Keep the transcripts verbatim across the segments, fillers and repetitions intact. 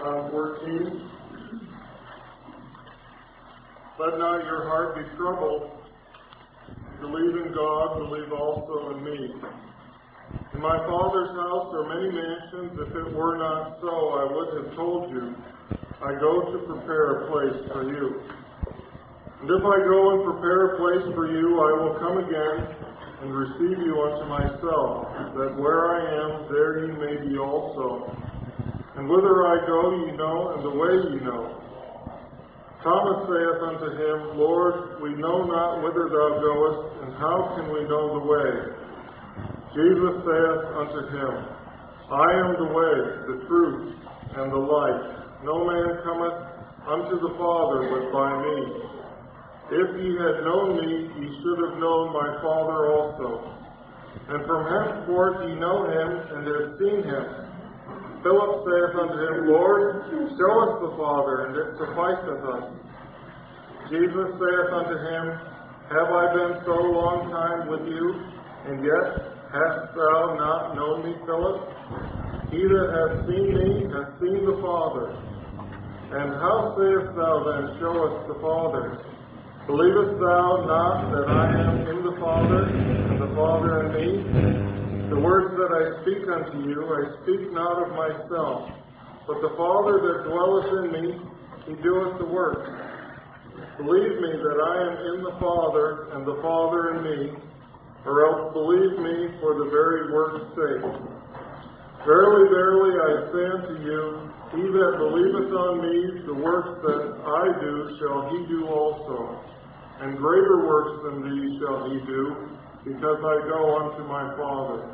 John fourteen. Let not your heart be troubled. Believe in God, believe also in me. In my Father's house are many mansions. If it were not so, I would have told you. I go to prepare a place for you. And if I go and prepare a place for you, I will come again and receive you unto myself, that where I am, there ye may be also. And whither I go ye know, and the way ye know. Thomas saith unto him, Lord, we know not whither thou goest, and how can we know the way? Jesus saith unto him, I am the way, the truth, and the life. No man cometh unto the Father but by me. If ye had known me, ye should have known my Father also. And from henceforth ye know him, and have seen him. Philip saith unto him, Lord, show us the Father, and it sufficeth us. Jesus saith unto him, Have I been so long time with you, and yet hast thou not known me, Philip? He that hath seen me hath seen the Father. And how sayest thou then, Show us the Father? Believest thou not that I am in the Father, and the Father in me? The words that I speak unto you, I speak not of myself, but the Father that dwelleth in me, he doeth the works. Believe me that I am in the Father, and the Father in me, or else believe me for the very work's sake. Verily, verily, I say unto you, he that believeth on me, the works that I do shall he do also. And greater works than these shall he do, because I go unto my Father.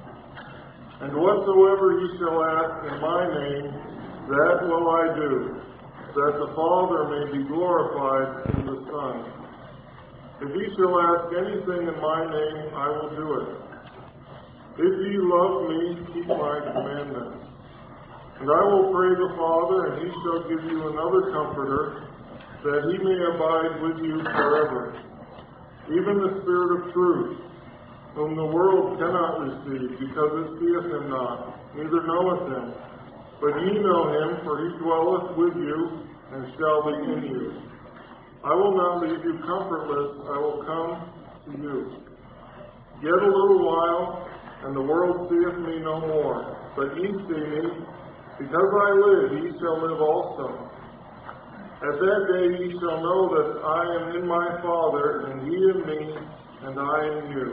And whatsoever ye shall ask in my name, that will I do, that the Father may be glorified in the Son. If ye shall ask anything in my name, I will do it. If ye love me, keep my commandments. And I will pray the Father, and he shall give you another Comforter, that he may abide with you forever. Even the Spirit of truth, whom the world cannot receive, because it seeth him not, neither knoweth him. But ye know him, for he dwelleth with you, and shall be in you. I will not leave you comfortless, I will come to you. Yet a little while, and the world seeth me no more. But ye see me, because I live, ye shall live also. At that day ye shall know that I am in my Father, and ye in me, and I in you.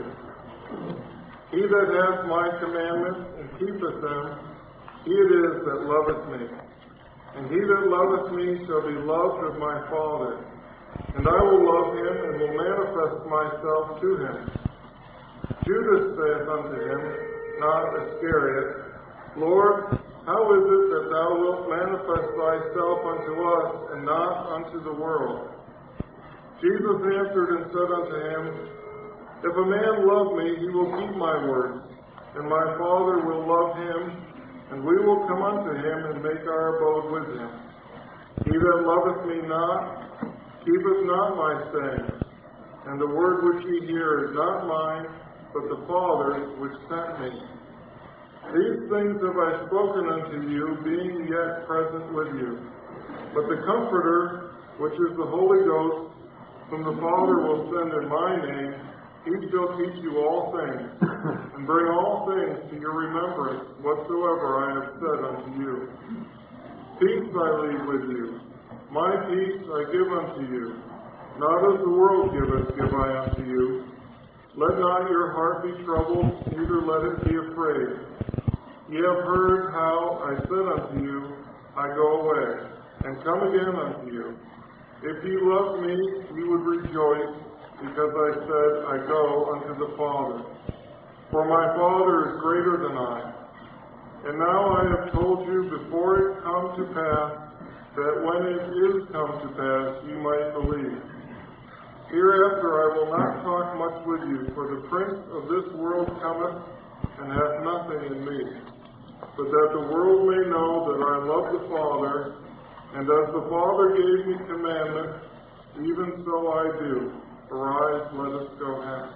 He that hath my commandments, and keepeth them, he it is that loveth me. And he that loveth me shall be loved of my Father. And I will love him, and will manifest myself to him. Judas saith unto him, not Iscariot, Lord, how is it that thou wilt manifest thyself unto us, and not unto the world? Jesus answered and said unto him, If a man love me, he will keep my words, and my Father will love him, and we will come unto him, and make our abode with him. He that loveth me not, keepeth not my sayings, and the word which ye hear is not mine, but the Father's which sent me. These things have I spoken unto you, being yet present with you. But the Comforter, which is the Holy Ghost, whom the Father will send in my name, he shall teach you all things, and bring all things to your remembrance, whatsoever I have said unto you. Peace I leave with you. My peace I give unto you. Not as the world giveth, give I unto you. Let not your heart be troubled, neither let it be afraid. Ye have heard how I said unto you, I go away, and come again unto you. If ye loved me, ye would rejoice, because I said, I go unto the Father. For my Father is greater than I. And now I have told you before it come to pass, that when it is come to pass, ye might believe. Hereafter I will not talk much with you, for the prince of this world cometh, and hath nothing in me. But that the world may know that I love the Father, and as the Father gave me commandment, even so I do. Arise, let us go hence.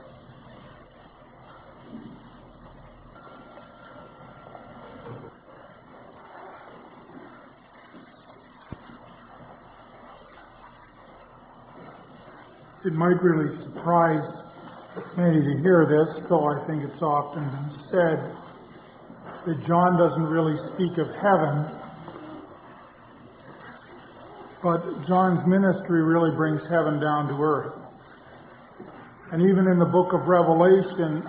It might really surprise many to hear this, though I think it's often been said, that John doesn't really speak of heaven, but John's ministry really brings heaven down to earth. And even in the book of Revelation,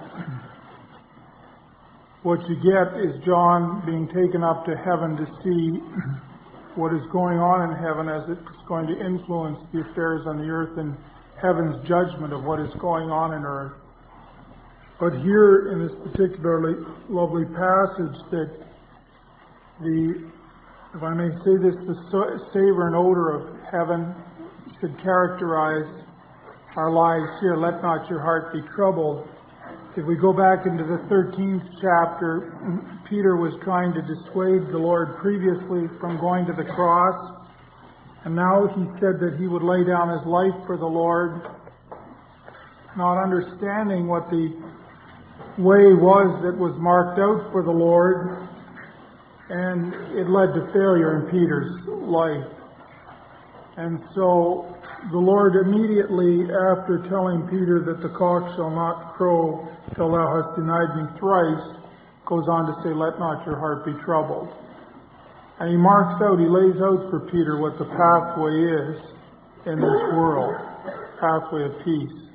what you get is John being taken up to heaven to see what is going on in heaven as it's going to influence the affairs on the earth and heaven's judgment of what is going on in earth. But here in this particularly lovely passage that the, if I may say this, the savor and odor of heaven should characterize our lives here. Let not your heart be troubled. If we go back into the thirteenth chapter, Peter was trying to dissuade the Lord previously from going to the cross. And now he said that he would lay down his life for the Lord, not understanding what the way was that was marked out for the Lord, and it led to failure in Peter's life. And so the Lord immediately, after telling Peter that the cock shall not crow till thou hast denied me thrice, goes on to say, let not your heart be troubled. And he marks out, he lays out for Peter what the pathway is in this world, pathway of peace.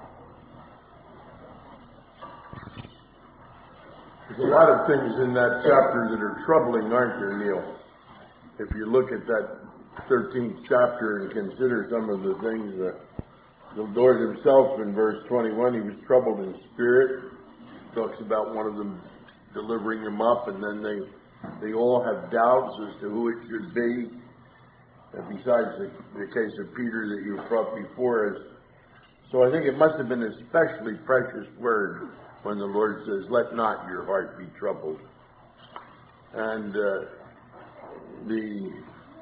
There's a lot of things in that chapter that are troubling, aren't there, Neil? If you look at that thirteenth chapter and consider some of the things that the Lord himself in verse twenty-one, he was troubled in spirit. Talks about one of them delivering him up, and then they They all have doubts as to who it should be. And besides the, the case of Peter that you brought before us. So I think it must have been an especially precious word when the Lord says, let not your heart be troubled. And uh, the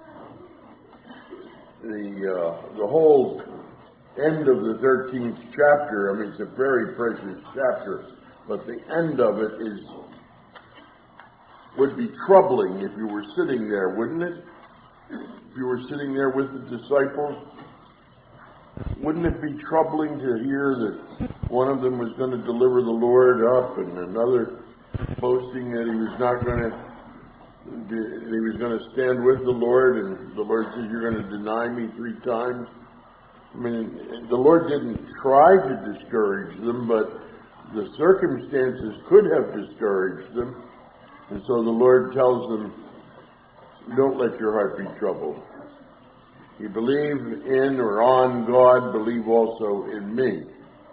the uh, the whole end of the thirteenth chapter, I mean, it's a very precious chapter, but the end of it is would be troubling if you were sitting there, wouldn't it? If you were sitting there with the disciples, wouldn't it be troubling to hear that one of them was going to deliver the Lord up and another boasting that he was not going to, he was going to stand with the Lord, and the Lord says, you're going to deny me three times? I mean, the Lord didn't try to discourage them, but the circumstances could have discouraged them. And so the Lord tells them, don't let your heart be troubled. You believe in or on God, believe also in me.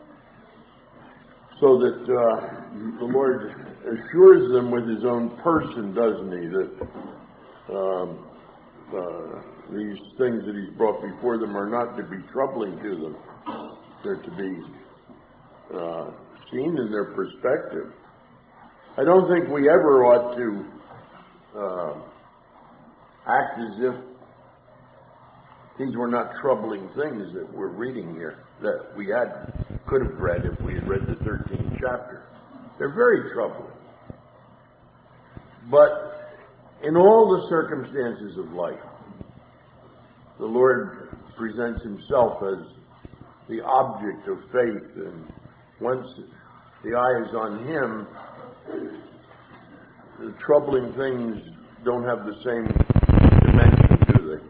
So that uh, the Lord assures them with his own person, doesn't he, that um, uh, these things that he's brought before them are not to be troubling to them. They're to be uh, seen in their perspective. I don't think we ever ought to uh, act as if these were not troubling things that we're reading here, that we had could have read if we had read the thirteenth chapter. They're very troubling. But in all the circumstances of life, the Lord presents himself as the object of faith, and once the eye is on him, the troubling things don't have the same dimension, do they?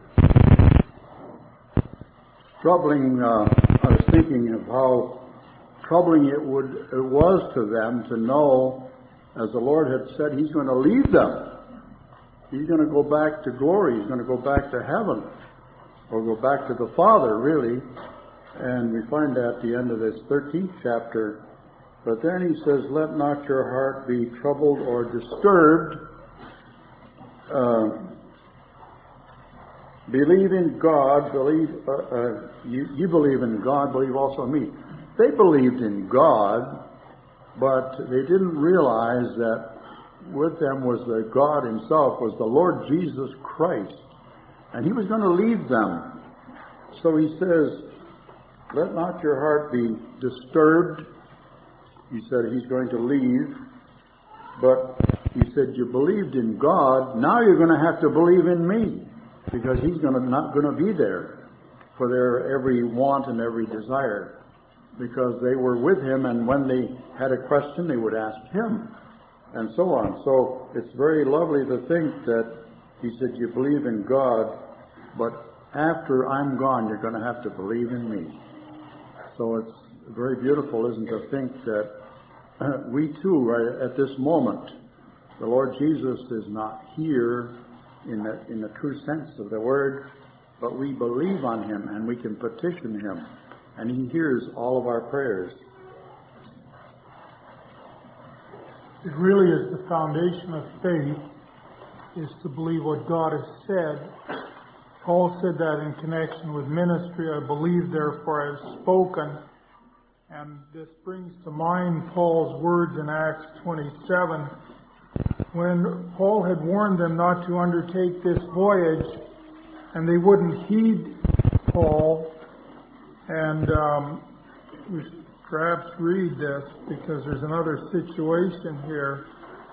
Troubling, uh, I was thinking of how troubling it would it was to them to know, as the Lord had said, he's going to leave them. He's going to go back to glory. He's going to go back to heaven, or go back to the Father, really. And we find that at the end of this thirteenth chapter. But then he says, let not your heart be troubled or disturbed. Uh, believe in God, believe, uh, uh, you, you believe in God, believe also in me. They believed in God, but they didn't realize that with them was the God himself, was the Lord Jesus Christ. And he was going to lead them. So he says, let not your heart be disturbed. He said he's going to leave, but he said you believed in God. Now you're going to have to believe in me, because he's going to not going to be there. for their every want and every desire, because they were with him, and when they had a question, they would ask him, and so on. So it's very lovely to think that he said, you believe in God, but after I'm gone, you're going to have to believe in me. So it's very beautiful, isn't it, to think that uh, we too, right at this moment, the Lord Jesus is not here in the, in the true sense of the word, but we believe on him and we can petition him, and he hears all of our prayers. It really is the foundation of faith, is to believe what God has said. Paul said that in connection with ministry. I believe, therefore I have spoken. And this brings to mind Paul's words in Acts twenty-seven, when Paul had warned them not to undertake this voyage, and they wouldn't heed Paul. And um, we should perhaps read this, because there's another situation here.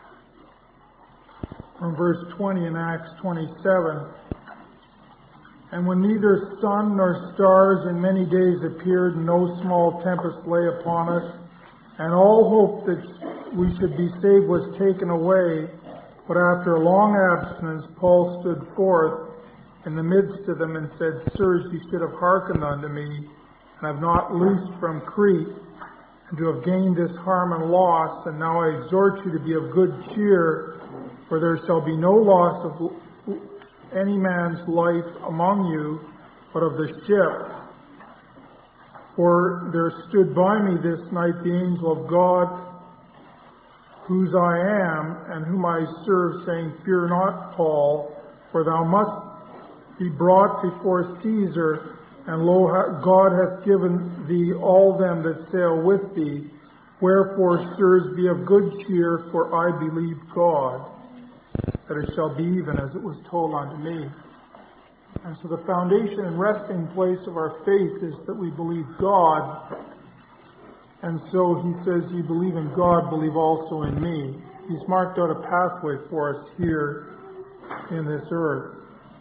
From verse twenty in Acts twenty-seven. And when neither sun nor stars in many days appeared, and no small tempest lay upon us, and all hope that we should be saved was taken away, but after a long abstinence Paul stood forth in the midst of them and said, Sirs, you should have hearkened unto me, and have not loosed from Crete, and to have gained this harm and loss. And now I exhort you to be of good cheer, for there shall be no loss of any man's life among you, but of the ship. For there stood by me this night the angel of God, whose I am, and whom I serve, saying, Fear not, Paul, for thou must be brought before Caesar, and lo, God hath given thee all them that sail with thee. Wherefore, sirs, be of good cheer, for I believe God, that it shall be even as it was told unto me. And so the foundation and resting place of our faith is that we believe God. And so he says, you believe in God, believe also in me. He's marked out a pathway for us here in this earth.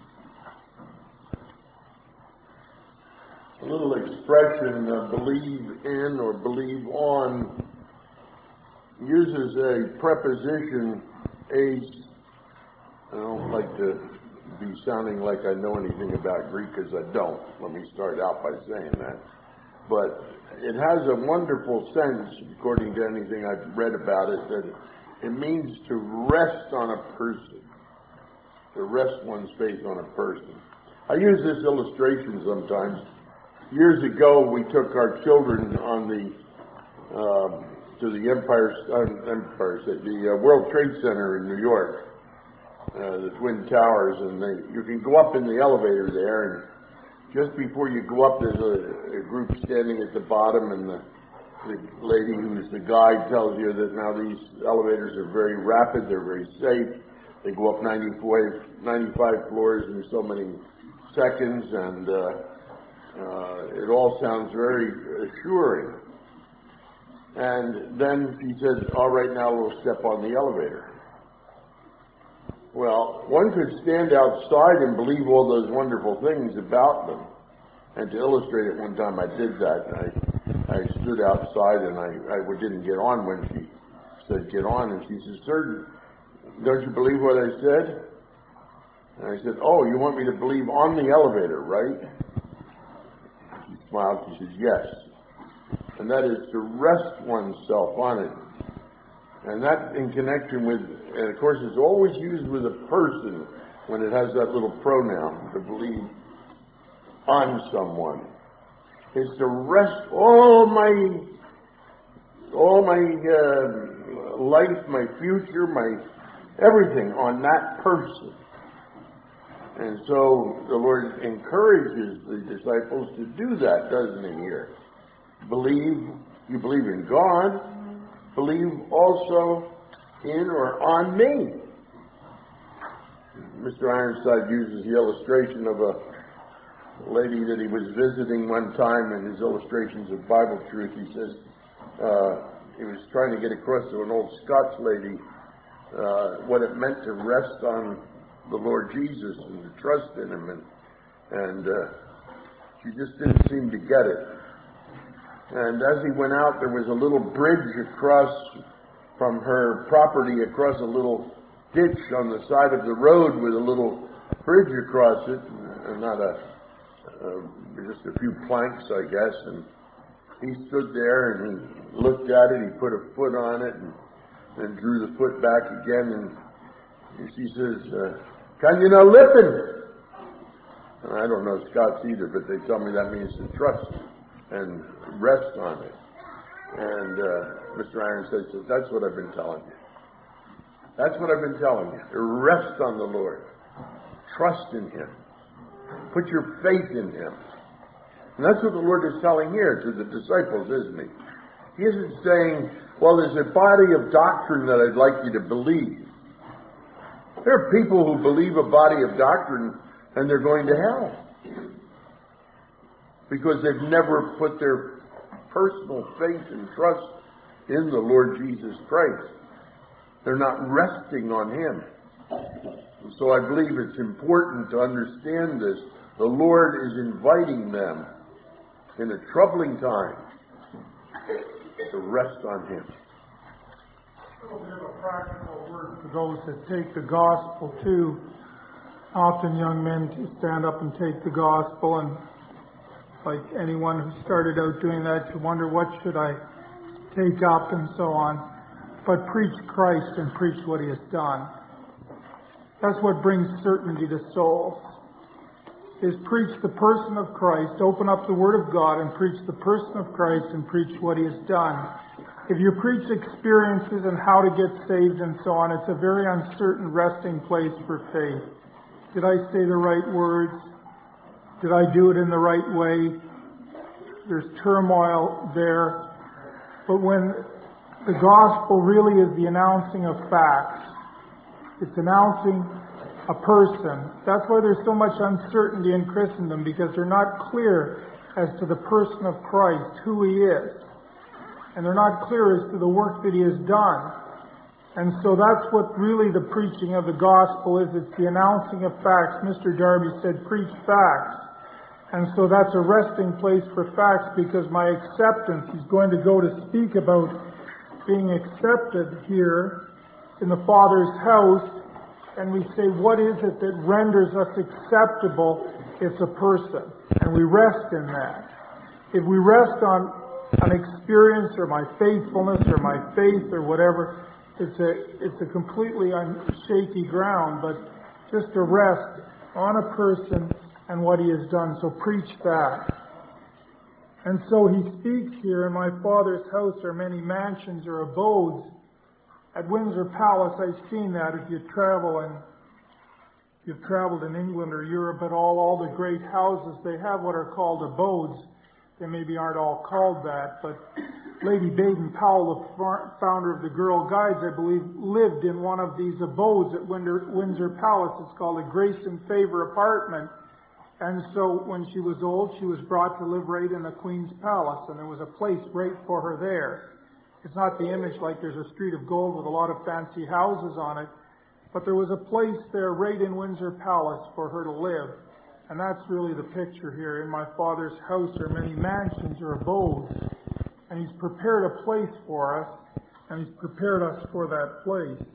A little expression, uh, believe in or believe on, uses a preposition, ace. I don't like to be sounding like I know anything about Greek, because I don't. Let me start out by saying that. But it has a wonderful sense, according to anything I've read about it, that it means to rest on a person, to rest one's faith on a person. I use this illustration sometimes. Years ago, we took our children on the um, to the Empire, uh, Empire State, the uh, World Trade Center in New York. Uh, the Twin Towers, and they, you can go up in the elevator there, and just before you go up, there's a, a group standing at the bottom, and the, the lady who's the guide tells you that now these elevators are very rapid, they're very safe, they go up ninety-five, ninety-five floors in so many seconds, and uh, uh, it all sounds very assuring. And then she says, all right, now we'll step on the elevator. Well, one could stand outside and believe all those wonderful things about them. And to illustrate it, one time I did that. I, I stood outside and I, I didn't get on when she said get on. And she said, Sir, don't you believe what I said? And I said, oh, you want me to believe on the elevator, right? She smiled. She said, yes. And that is to rest oneself on it. And that in connection with, and of course it's always used with a person when it has that little pronoun, to believe on someone. It's to rest all my, all my uh, life, my future, my everything on that person. And so the Lord encourages the disciples to do that, doesn't he, here? Believe, you believe in God, believe also in or on me. Mister Ironside uses the illustration of a lady that he was visiting one time in his illustrations of Bible truth. He says uh, he was trying to get across to an old Scotch lady uh, what it meant to rest on the Lord Jesus and to trust in him. And, and uh, She just didn't seem to get it. And as he went out, there was a little bridge across from her property, across a little ditch on the side of the road with a little bridge across it, and not a, uh, just a few planks, I guess. And he stood there and he looked at it, he put a foot on it, and then drew the foot back again, and she says, uh, "Can you no lippen?" And I don't know Scots either, but they tell me that means to trust and rest on it. And uh, Mister Ironside says, "That's what I've been telling you. That's what I've been telling you. Rest on the Lord. Trust in Him. Put your faith in Him." And that's what the Lord is telling here to the disciples, isn't He? He isn't saying, well, there's a body of doctrine that I'd like you to believe. There are people who believe a body of doctrine and they're going to hell because they've never put their personal faith and trust in the Lord Jesus Christ. They're not resting on Him. And so I believe it's important to understand this. The Lord is inviting them in a troubling time to rest on Him. A little bit of a practical word for those that take the gospel too. Often young men stand up and take the gospel, and like anyone who started out doing that, you wonder, what should I take up and so on. But preach Christ and preach what He has done. That's what brings certainty to souls. Is preach the person of Christ, open up the Word of God and preach the person of Christ and preach what He has done. If you preach experiences and how to get saved and so on, it's a very uncertain resting place for faith. Did I say the right words? Did I do it in the right way? There's turmoil there. But when the gospel really is the announcing of facts, it's announcing a person. That's why there's so much uncertainty in Christendom, because they're not clear as to the person of Christ, who He is. And they're not clear as to the work that He has done. And so that's what really the preaching of the gospel is. It's the announcing of facts. Mister Darby said, preach facts. And so that's a resting place for facts, because my acceptance, he's going to go to speak about being accepted here in the Father's house. And we say, what is it that renders us acceptable? It's a person. And we rest in that. If we rest on an experience or my faithfulness or my faith or whatever, it's a, it's a completely unshaky ground. But just to rest on a person and what He has done. So preach that. And so He speaks here, in my Father's house are many mansions or abodes. At Windsor Palace, I've seen that. If you travel and if you've traveled in England or Europe at all, all the great houses, they have what are called abodes. They maybe aren't all called that, but Lady Baden-Powell, the founder of the Girl Guides, I believe, lived in one of these abodes at Windsor, Windsor Palace. It's called a Grace and Favor apartment. And so when she was old, she was brought to live right in the Queen's Palace, and there was a place right for her there. It's not the image like there's a street of gold with a lot of fancy houses on it, but there was a place there right in Windsor Palace for her to live. And that's really the picture here. In my Father's house are many mansions or abodes. And He's prepared a place for us, and He's prepared us for that place.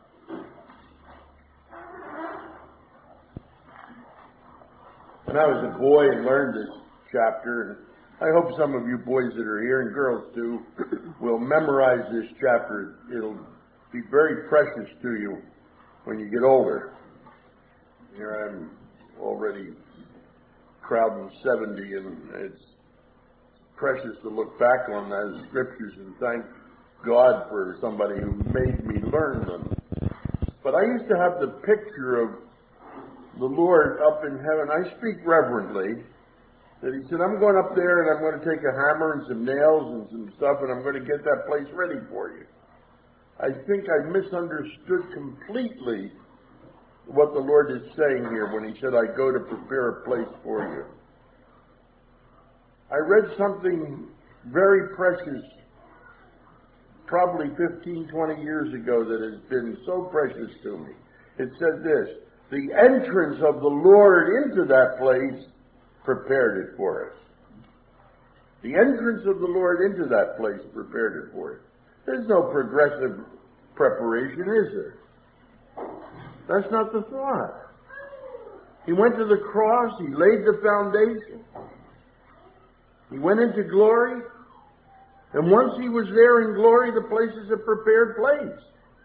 When I was a boy and learned this chapter, and I hope some of you boys that are here, and girls too, will memorize this chapter. It'll be very precious to you when you get older. Here I'm already crowding seventy, and it's precious to look back on those scriptures and thank God for somebody who made me learn them. But I used to have the picture of the Lord up in heaven. I speak reverently. That He said, I'm going up there and I'm going to take a hammer and some nails and some stuff and I'm going to get that place ready for you. I think I misunderstood completely what the Lord is saying here when He said, I go to prepare a place for you. I read something very precious, probably fifteen, twenty years ago, that has been so precious to me. It said this: the entrance of the Lord into that place prepared it for us. The entrance of the Lord into that place prepared it for us. There's no progressive preparation, is there? That's not the thought. He went to the cross, he laid the foundation, he went into glory, and once he was there in glory, the place is a prepared place.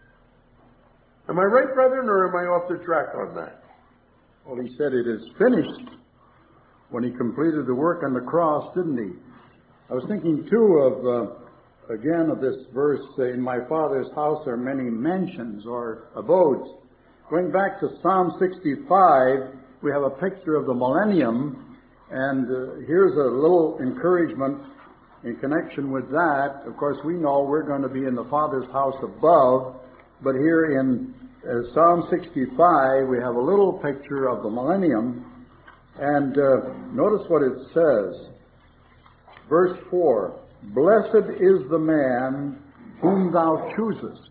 Am I right, brethren, or am I off the track on that? Well, he said it is finished when he completed the work on the cross, didn't he? I was thinking, too, of, uh, again, of this verse, uh, in my Father's house are many mansions or abodes. Going back to Psalm sixty-five, we have a picture of the millennium, and uh, here's a little encouragement in connection with that. Of course, we know we're going to be in the Father's house above, but here in uh, Psalm sixty-five, we have a little picture of the millennium, and uh, notice what it says. Verse four, "Blessed is the man whom thou choosest."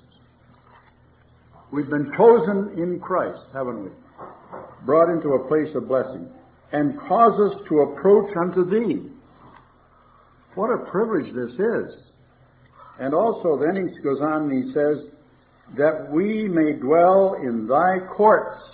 We've been chosen in Christ, haven't we? Brought into a place of blessing, and cause us to approach unto thee. What a privilege this is. And also then he goes on and he says, that we may dwell in thy courts.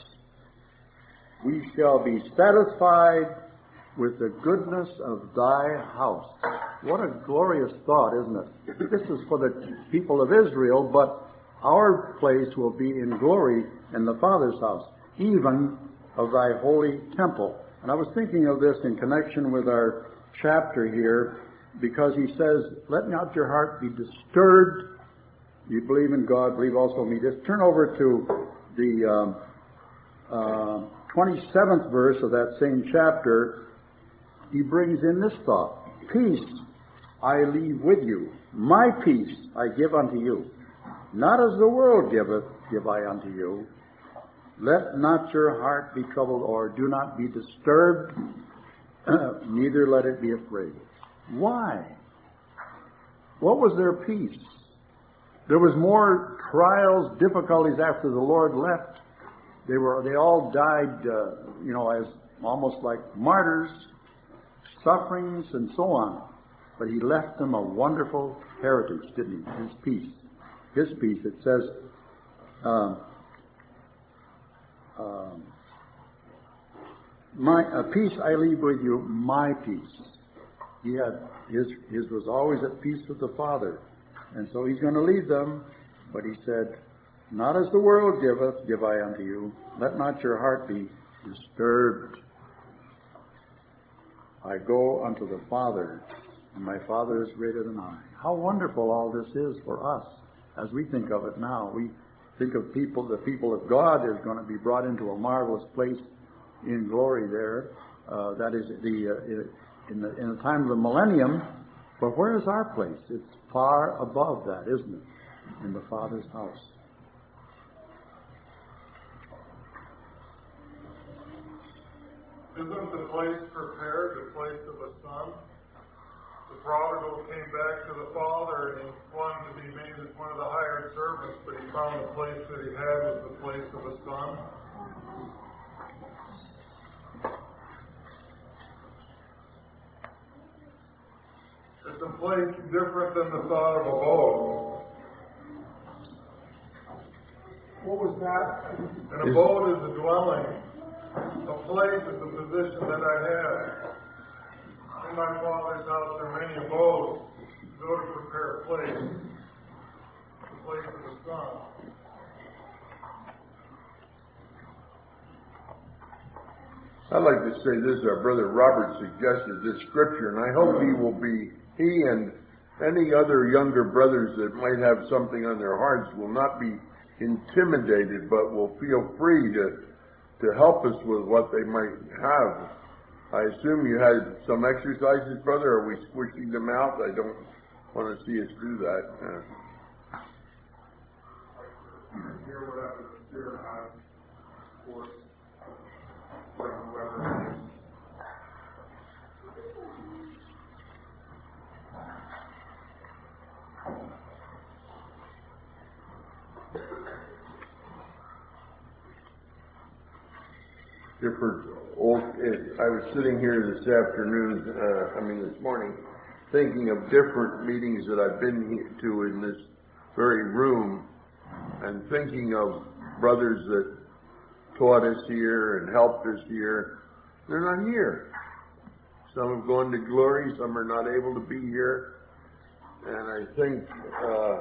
We shall be satisfied with the goodness of thy house. What a glorious thought, isn't it? This is for the people of Israel, but our place will be in glory in the Father's house, even of thy holy temple. And I was thinking of this in connection with our chapter here, because he says, let not your heart be disturbed. You believe in God, believe also in me. Just turn over to the um, uh, twenty-seventh verse of that same chapter. He brings in this thought: peace I leave with you, my peace I give unto you. Not as the world giveth, give I unto you. Let not your heart be troubled, or do not be disturbed, neither let it be afraid. Why? What was their peace? There was more trials, difficulties after the Lord left. They were, they all died, uh, you know, as almost like martyrs, sufferings, and so on. But he left them a wonderful heritage, didn't he? His peace. His peace. It says, um, um, my a peace I leave with you, my peace. He had his his was always at peace with the Father, and so he's going to leave them. But he said, "Not as the world giveth, give I unto you. Let not your heart be disturbed. I go unto the Father, and my Father is greater than I." How wonderful all this is for us as we think of it now. We think of people, the people of God is going to be brought into a marvelous place in glory there. Uh, that is the uh, in the in the time of the millennium. But where is our place? It's far above that, isn't it? In the Father's house. Isn't the place prepared, the place of a son? The prodigal came back to the father and he wanted to be made as one of the hired servants, but he found the place that he had was the place of a son. It's a place different than the thought of a boat. What was that? An abode is a dwelling. A place is a position that I have. In my Father's house there are many abodes. Go to prepare a place. The place of the Son. I'd like to say this, our brother Robert suggested this scripture, and I hope he will be, he and any other younger brothers that might have something on their hearts will not be intimidated, but will feel free to to help us with what they might have. I assume you had some exercises, brother. Are we squishing them out? I don't want to see us do that. Uh, Here what I would consider as course from whoever it is. different old, I was sitting here this afternoon, uh, I mean this morning, thinking of different meetings that I've been to in this very room, and thinking of brothers that taught us here and helped us here. They're not here. Some have gone to glory, some are not able to be here. And I think uh,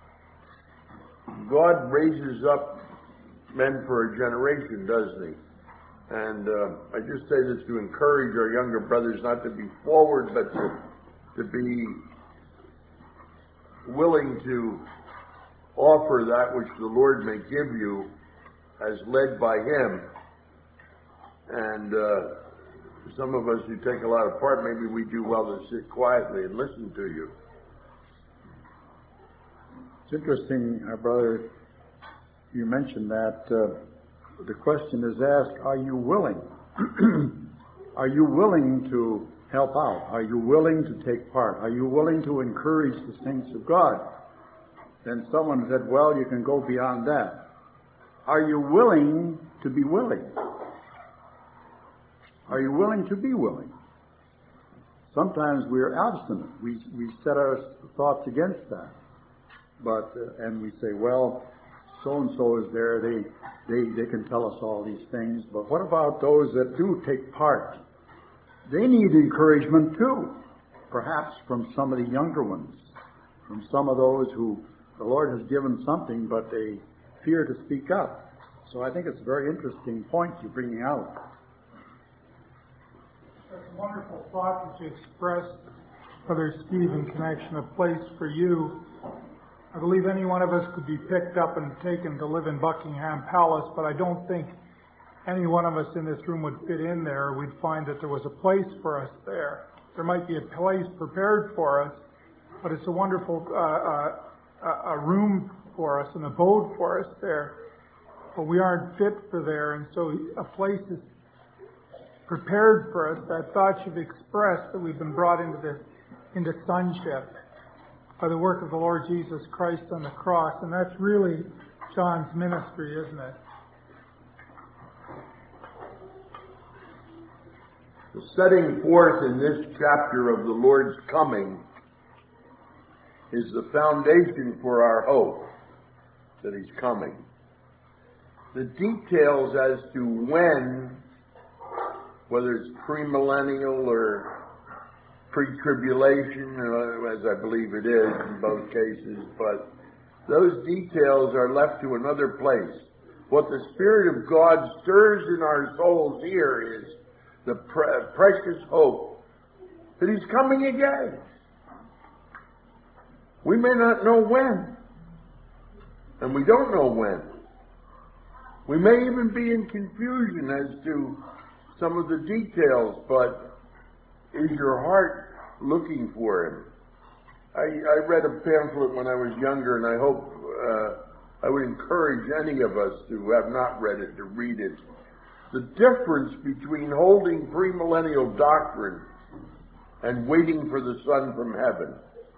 God raises up men for a generation, doesn't he? And uh, I just say this to encourage our younger brothers not to be forward, but to, to be willing to offer that which the Lord may give you as led by Him. And uh, some of us who take a lot of part, maybe we do well to sit quietly and listen to you. It's interesting, uh, brother, you mentioned that uh, the question is asked, are you willing? Are you willing to help out? Are you willing to take part? Are you willing to encourage the saints of God? Then someone said, well, you can go beyond that. Are you willing to be willing? Are you willing to be willing? Sometimes we are abstinent. We, we set our thoughts against that. But, uh, and we say, well, so-and-so is there, they, they, they can tell us all these things, but what about those that do take part? They need encouragement too, perhaps from some of the younger ones, from some of those who the Lord has given something, but they fear to speak up. So I think it's a very interesting point you're bringing out. That's a wonderful thought that you expressed, Brother Steve, in connection, a place for you. I believe any one of us could be picked up and taken to live in Buckingham Palace, but I don't think any one of us in this room would fit in there. We'd find that there was a place for us there. There might be a place prepared for us, but it's a wonderful uh, uh, a room for us, an abode for us there. But we aren't fit for there, and so a place is prepared for us. That thought you've expressed, that we've been brought into the into sonship by the work of the Lord Jesus Christ on the cross. And that's really John's ministry, isn't it? The setting forth in this chapter of the Lord's coming is the foundation for our hope that He's coming. The details as to when, whether it's premillennial or pre-tribulation, as I believe it is in both cases, but those details are left to another place. What the Spirit of God stirs in our souls here is the pre- precious hope that He's coming again. We may not know when, and we don't know when. We may even be in confusion as to some of the details, but is your heart looking for Him? I, I read a pamphlet when I was younger, and I hope uh, I would encourage any of us who have not read it to read it. The difference between holding premillennial doctrine and waiting for the Son from heaven.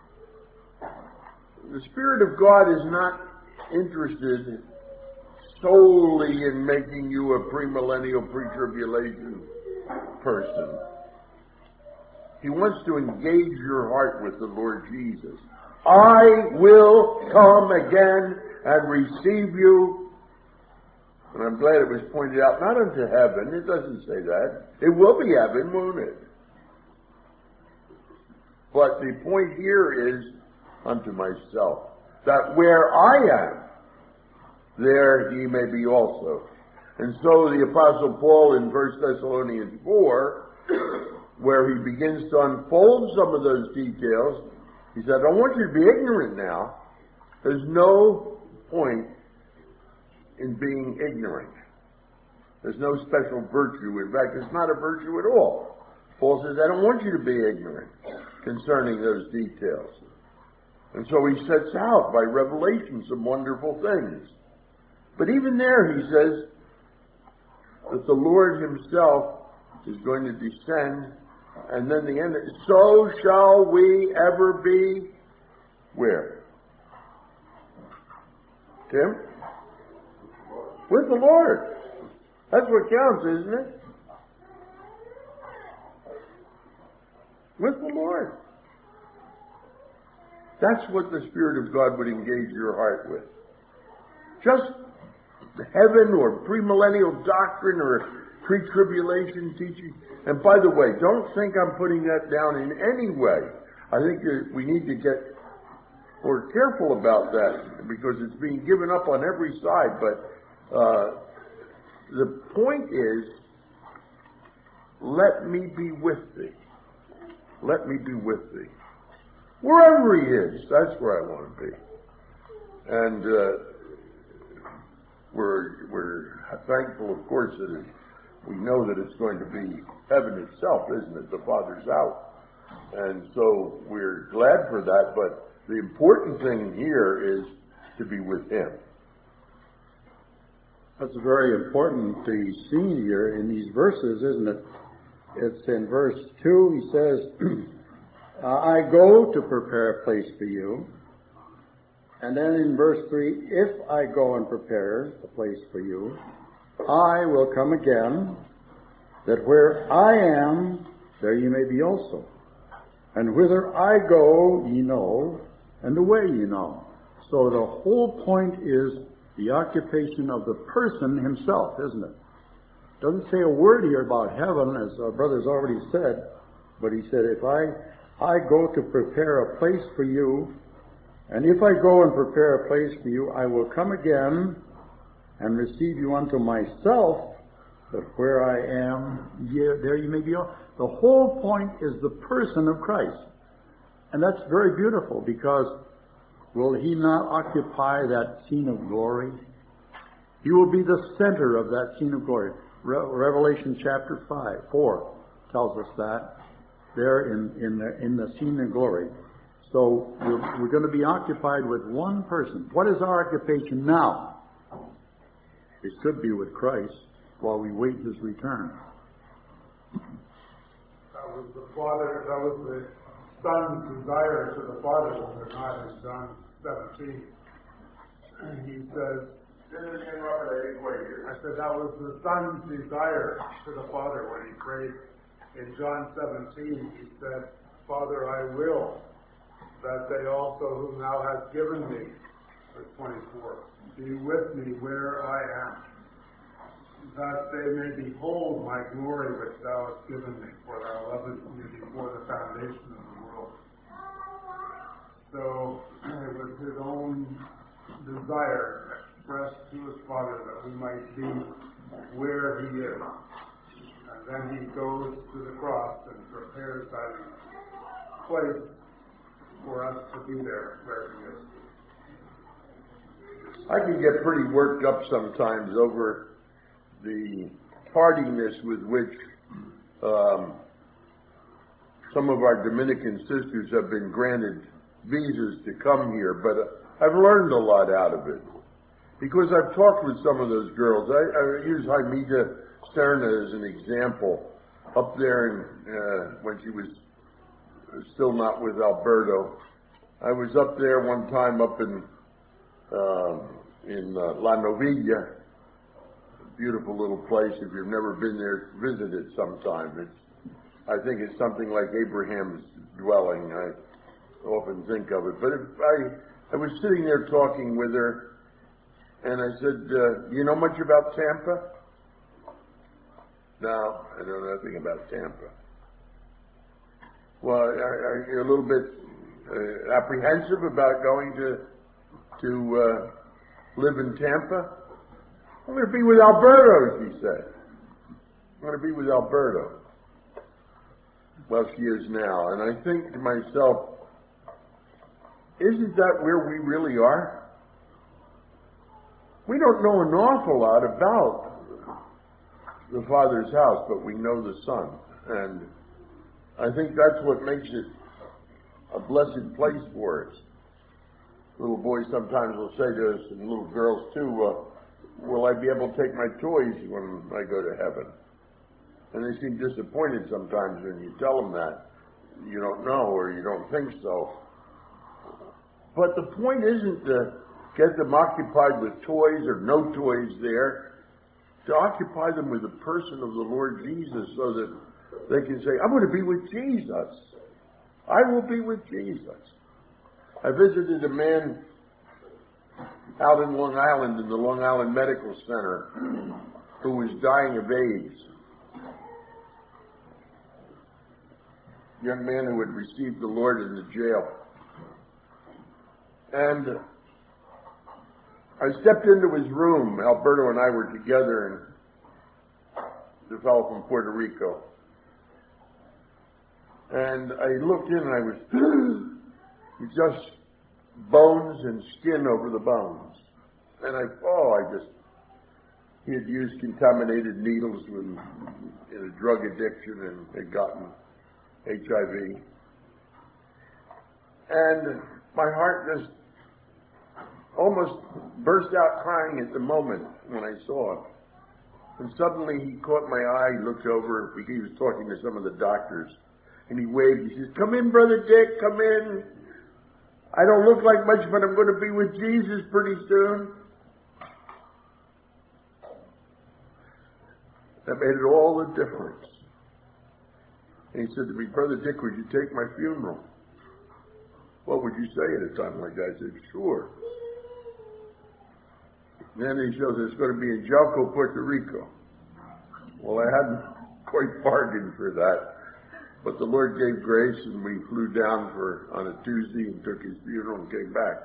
The Spirit of God is not interested solely in making you a premillennial, pre-tribulation person. He wants to engage your heart with the Lord Jesus. I will come again and receive you. And I'm glad it was pointed out, not unto heaven. It doesn't say that. It will be heaven, won't it? But the point here is unto myself, that where I am, there ye may be also. And so the Apostle Paul in First Thessalonians four, where he begins to unfold some of those details, he said, I don't want you to be ignorant now. There's no point in being ignorant. There's no special virtue. In fact, it's not a virtue at all. Paul says, I don't want you to be ignorant concerning those details. And so he sets out by revelation some wonderful things. But even there he says that the Lord Himself is going to descend, and then the end, so shall we ever be where? Tim? With the Lord. That's what counts, isn't it? With the Lord. That's what the Spirit of God would engage your heart with. Just heaven or premillennial doctrine or pre-tribulation teaching. And by the way, don't think I'm putting that down in any way. I think we need to get more careful about that because it's being given up on every side. But uh, the point is, let me be with thee. Let me be with thee. Wherever he is, that's where I want to be. And uh, we're, we're thankful, of course, that it, we know that it's going to be heaven itself, isn't it? The Father's house. And so we're glad for that, but the important thing here is to be with him. That's very important to be seen here in these verses, isn't it? It's in verse two, he says, I go to prepare a place for you. And then in verse three, if I go and prepare a place for you, I will come again, that where I am, there ye may be also. And whither I go, ye know, and the way ye know. So the whole point is the occupation of the person himself, isn't it? Doesn't say a word here about heaven, as our brother's already said, but he said, if I, I go to prepare a place for you, and if I go and prepare a place for you, I will come again and receive you unto myself, that where I am, ye, there you may be. The whole point is the person of Christ. And that's very beautiful, because will he not occupy that scene of glory? He will be the center of that scene of glory. Re- Revelation chapter five, four tells us that there in, in, the, in the scene of glory. So we're, we're going to be occupied with one person. What is our occupation now? It should be with Christ while we wait his return. That was the Father, that was the Son's desire to the Father, was it not, in John seventeen. And he says, I said that was the Son's desire to the Father when he prayed in John seventeen. He said, Father, I will that they also whom thou hast given me, verse twenty-four, be with me where I am, that they may behold my glory which thou hast given me, for thou lovest me before the foundation of the world. So it was his own desire expressed to his Father that we might be where he is. And then he goes to the cross and prepares that place for us to be there where he is. I can get pretty worked up sometimes over the tardiness with which um, some of our Dominican sisters have been granted visas to come here, but uh, I've learned a lot out of it. Because I've talked with some of those girls. I, I use Jaimita Serna as an example. Up there in, uh, when she was still not with Alberto. I was up there one time up in uh, in uh, La Novilla. Beautiful little place. If you've never been there, visit it sometime. It's, I think it's something like Abraham's dwelling. I often think of it. But if I, I was sitting there talking with her, and I said, uh, you know much about Tampa? No, I know nothing about Tampa. Well, are, are you a little bit uh, apprehensive about going to to uh, live in Tampa? I'm going to be with Alberto, she said. I'm going to be with Alberto. Well, she is now. And I think to myself, isn't that where we really are? We don't know an awful lot about the Father's house, but we know the Son. And I think that's what makes it a blessed place for us. Little boys sometimes will say to us, and little girls too, uh, will I be able to take my toys when I go to heaven? And they seem disappointed sometimes when you tell them that. You don't know or you don't think so. But the point isn't to get them occupied with toys or no toys there. to occupy them with the person of the Lord Jesus so that they can say, I'm going to be with Jesus. I will be with Jesus. I visited a man out in Long Island, in the Long Island Medical Center, who was dying of AIDS. A young man who had received the Lord in the jail. And I stepped into his room. Alberto and I were together, and the fellow from Puerto Rico. And I looked in, and I was just bones and skin over the bones. And I, oh, I just, he had used contaminated needles when, in a drug addiction and had gotten H I V. And my heart just almost burst out crying at the moment when I saw him. And suddenly he caught my eye, he looked over, he was talking to some of the doctors, and he waved, he says, come in, Brother Dick, come in. I don't look like much, but I'm going to be with Jesus pretty soon. That made it all the difference. And he said to me, Brother Dick, would you take my funeral? What would you say at a time like that? I said, sure. And then he says, it's going to be in Jalco, Puerto Rico. Well, I hadn't quite bargained for that. But the Lord gave grace, and we flew down for on a Tuesday and took his funeral and came back.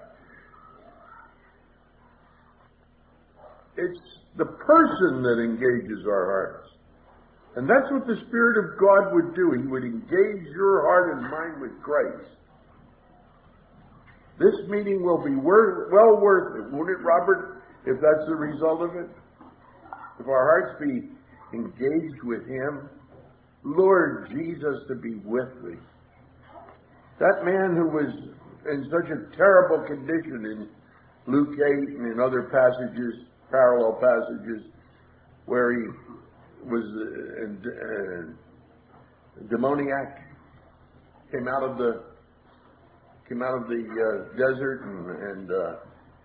It's the person that engages our hearts. And that's what the Spirit of God would do. He would engage your heart and mind with Christ. This meeting will be worth, well worth it, won't it, Robert, if that's the result of it? If our hearts be engaged with Him, Lord Jesus, to be with thee. That man who was in such a terrible condition in Luke eight and in other passages, parallel passages, where he was uh, uh, demoniac, came out of the came out of the uh, desert, and, and uh,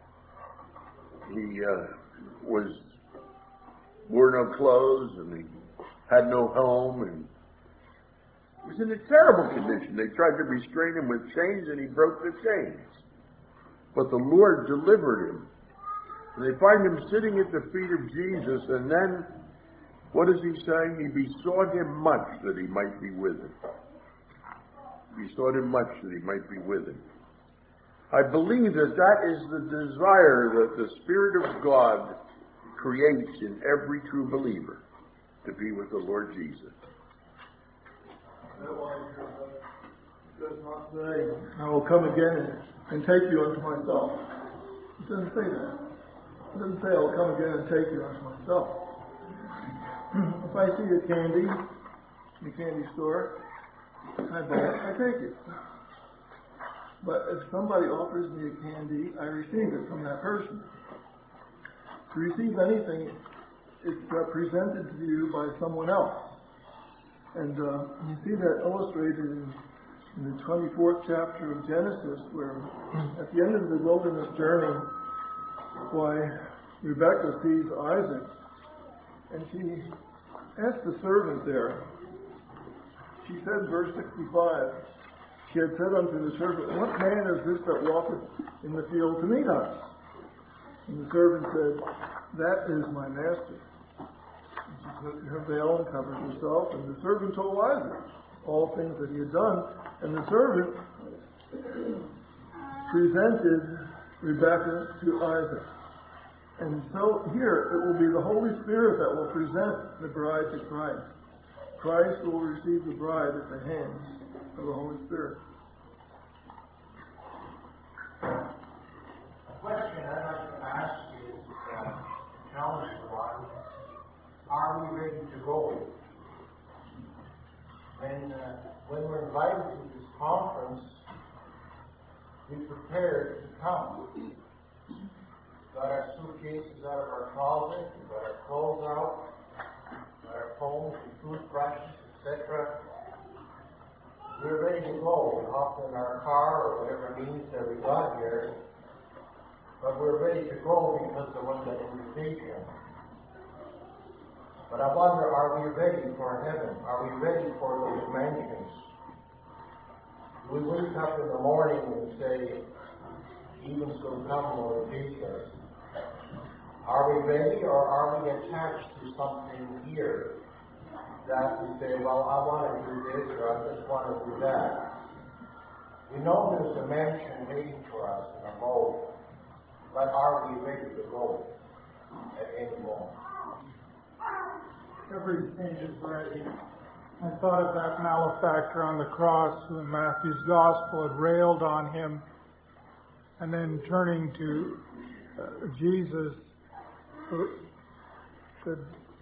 he uh, was wore no clothes, and he had no home, and he was in a terrible condition. They tried to restrain him with chains, and he broke the chains. But the Lord delivered him. And they find him sitting at the feet of Jesus, and then, what does he say? He besought him much that he might be with him. He besought him much that he might be with him. I believe that that is the desire that the Spirit of God creates in every true believer, to be with the Lord Jesus. That line here does not say, I will come again and take you unto myself. It doesn't say that. It doesn't say I will come again and take you unto myself. If I see a candy in the candy store, I buy it, I take it. But if somebody offers me a candy, I receive it from that person. To receive anything, it's uh, presented to you by someone else. And uh, you see that illustrated in, in the twenty-fourth chapter of Genesis, where at the end of the wilderness journey, why Rebekah sees Isaac, and she asked the servant there, she said, verse sixty-five, she had said unto the servant, what man is this that walketh in the field to meet us? And the servant said, that is my master. And she took her veil and covered herself, and the servant told Isaac all things that he had done, and the servant presented Rebekah to Isaac. And so here, it will be the Holy Spirit that will present the bride to Christ. Christ will receive the bride at the hands of the Holy Spirit. A question I'd like to ask is, uh, challenge one, are we ready to go? When, uh, when we're invited to this conference, we prepared to come. Got our suitcases out of our closet, we got our clothes out, got our phones and toothbrushes, et cetera. We're ready to go. We hopped in our car or whatever means that we got here. But we're ready to go because there was an invitation. But I wonder, are we ready for heaven? Are we ready for those mansions? Do we wake up in the morning and say, "Even so come, Lord Jesus"? Are we ready, or are we attached to something here that we say, "Well, I want to do this," or "I just want to do that"? We know there's a mansion waiting for us in a mode, but are we ready to go at any moment? Every saint is ready. I thought of that malefactor on the cross who in Matthew's Gospel had railed on him, and then turning to uh, Jesus, who said,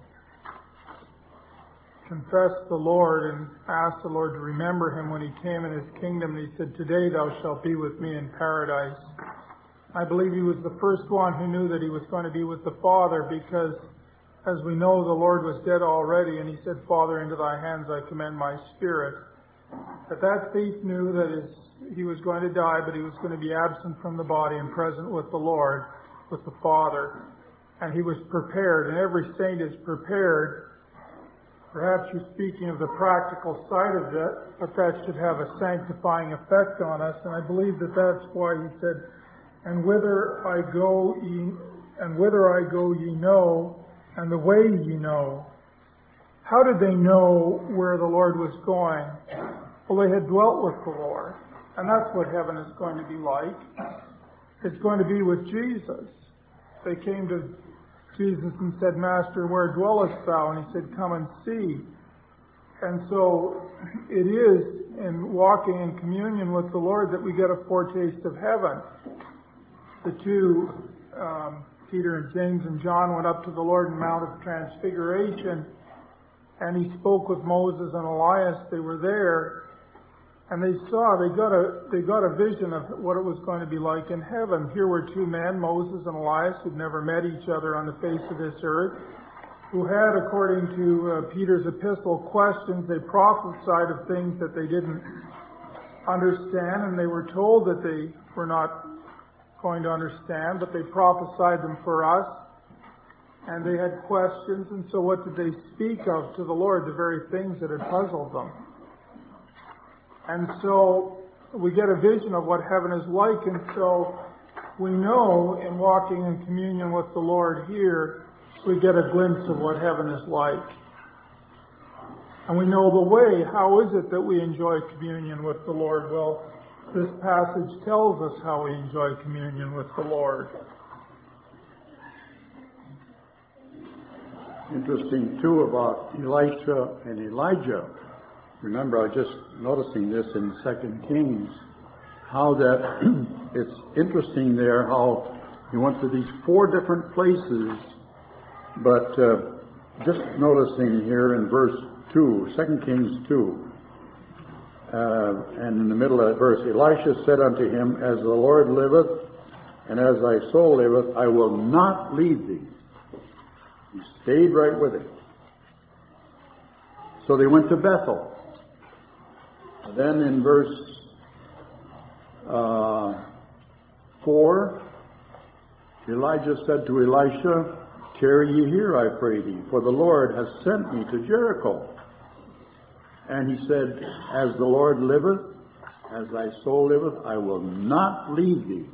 confessed the Lord and asked the Lord to remember him when he came in his kingdom. And he said, "Today thou shalt be with me in paradise." I believe he was the first one who knew that he was going to be with the Father, because as we know, the Lord was dead already, and he said, "Father, into thy hands I commend my spirit." But that thief knew that his, he was going to die, but he was going to be absent from the body and present with the Lord, with the Father. And he was prepared, and every saint is prepared. Perhaps you're speaking of the practical side of it, but that should have a sanctifying effect on us. And I believe that that's why he said, "And whither I go, ye, and whither I go, ye know, and the way ye know." How did they know where the Lord was going? Well, they had dwelt with the Lord. And that's what heaven is going to be like. It's going to be with Jesus. They came to Jesus and said, "Master, where dwellest thou?" And he said, "Come and see." And so it is in walking in communion with the Lord that we get a foretaste of heaven. The two, um, Peter and James and John, went up to the Lord in Mount of Transfiguration, and he spoke with Moses and Elias. They were there, and they saw, they got a, they got a vision of what it was going to be like in heaven. Here were two men, Moses and Elias, who'd never met each other on the face of this earth, who had, according to uh, Peter's epistle, questions. They prophesied of things that they didn't understand, and they were told that they were not going to understand, but they prophesied them for us, and they had questions. And so what did they speak of to the Lord? The very things that had puzzled them. And so we get a vision of what heaven is like, and so we know in walking in communion with the Lord here, we get a glimpse of what heaven is like. And we know the way. How is it that we enjoy communion with the Lord? Well, this passage tells us how we enjoy communion with the Lord. Interesting, too, about Elisha and Elijah. Remember, I was just noticing this in Second Kings, how that it's interesting there how he went to these four different places, but uh, just noticing here in verse two, Second Kings two, uh, and in the middle of that verse, Elisha said unto him, "As the Lord liveth, and as thy soul liveth, I will not leave thee." He stayed right with him. So they went to Bethel. Then in verse uh, four, Elijah said to Elisha, "Tarry ye here, I pray thee, for the Lord has sent me to Jericho." And he said, "As the Lord liveth, as thy soul liveth, I will not leave thee."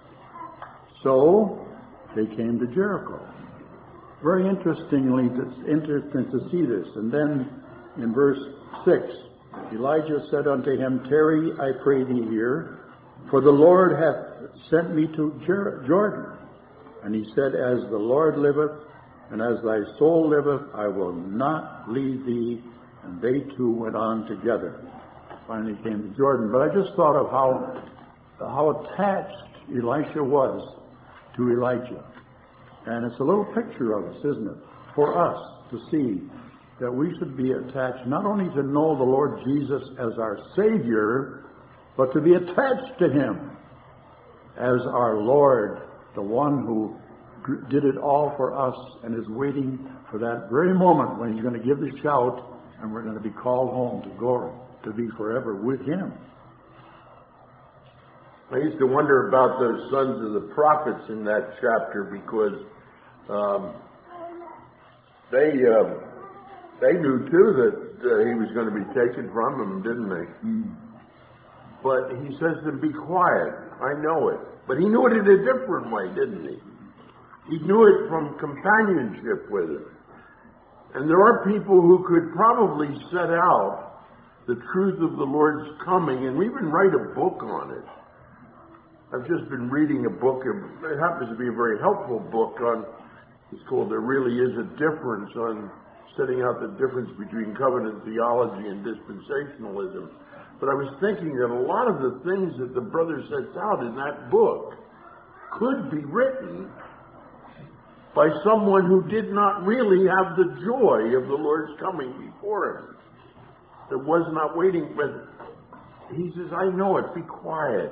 So they came to Jericho. Very interestingly, it's interesting to see this. And then in verse six, Elijah said unto him, "Tarry, I pray thee here, for the Lord hath sent me to Jer- Jordan. And he said, As the Lord liveth, and as thy soul liveth, I will not leave thee." And they two went on together. Finally came to Jordan. But I just thought of how, how attached Elisha was to Elijah. And it's a little picture of us, isn't it? For us to see that we should be attached not only to know the Lord Jesus as our Savior, but to be attached to Him as our Lord, the one who did it all for us and is waiting for that very moment when He's going to give the shout and we're going to be called home to glory, to be forever with Him. I used to wonder about those sons of the prophets in that chapter because um, they... Uh, They knew too that uh, he was going to be taken from them, didn't they? Mm. But he says to them, be quiet. I know it. But he knew it in a different way, didn't he? He knew it from companionship with him. And there are people who could probably set out the truth of the Lord's coming and even write a book on it. I've just been reading a book, it happens to be a very helpful book on, it's called There Really Is a Difference, on setting out the difference between covenant theology and dispensationalism. But I was thinking that a lot of the things that the brother sets out in that book could be written by someone who did not really have the joy of the Lord's coming before him, that was not waiting. But he says, I know it, be quiet.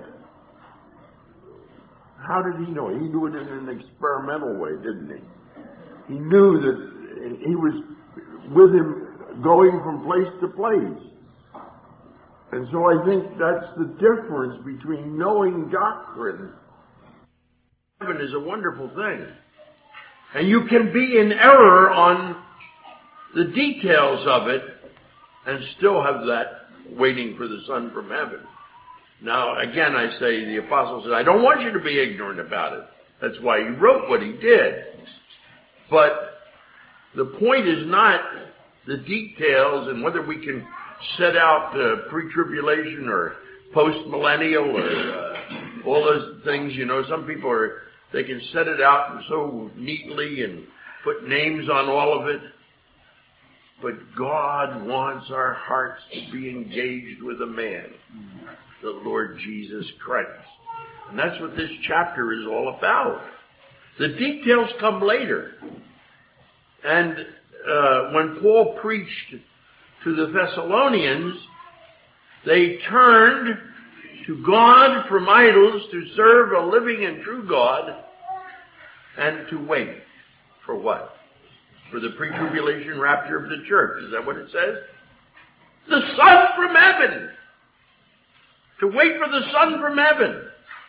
How did he know it? He knew it in an experimental way, didn't he? He knew that he was with him going from place to place. And so I think that's the difference between knowing doctrine. Heaven is a wonderful thing. And you can be in error on the details of it and still have that waiting for the Son from heaven. Now, again, I say, the apostle said, I don't want you to be ignorant about it. That's why he wrote what he did. But the point is not the details and whether we can set out uh, pre-tribulation or post-millennial or uh, all those things. You know, some people are, they can set it out so neatly and put names on all of it. But God wants our hearts to be engaged with a man, the Lord Jesus Christ. And that's what this chapter is all about. The details come later. And uh, when Paul preached to the Thessalonians, they turned to God from idols to serve a living and true God and to wait for what? For the pre-tribulation rapture of the church. Is that what it says? The Son from heaven. To wait for the Son from heaven.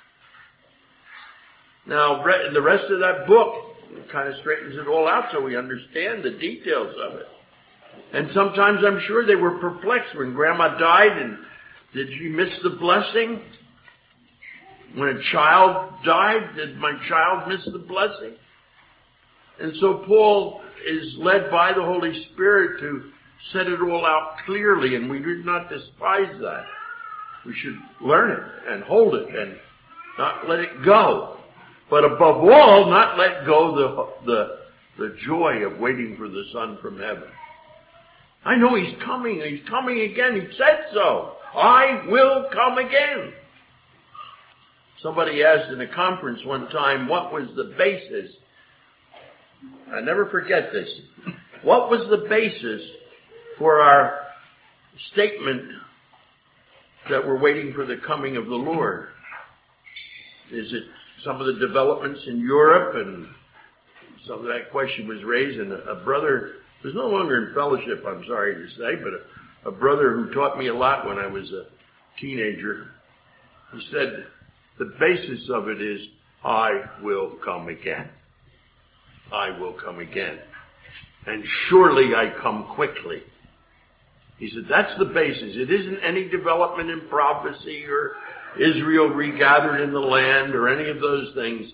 Now, the rest of that book kind of straightens it all out so we understand the details of it. And sometimes I'm sure they were perplexed when Grandma died, and did she miss the blessing? When a child died, did my child miss the blessing? And so Paul is led by the Holy Spirit to set it all out clearly, and we do not despise that. We should learn it and hold it and not let it go. But above all, not let go the, the, the joy of waiting for the Son from heaven. I know he's coming. He's coming again. He said so. I will come again. Somebody asked in a conference one time, what was the basis? I never forget this. What was the basis for our statement that we're waiting for the coming of the Lord? Is it some of the developments in Europe? And some of that question was raised, and a, a brother who's no longer in fellowship, I'm sorry to say, but a, a brother who taught me a lot when I was a teenager, he said, the basis of it is, I will come again. I will come again. And surely I come quickly. He said, that's the basis. It isn't any development in prophecy or Israel regathered in the land or any of those things.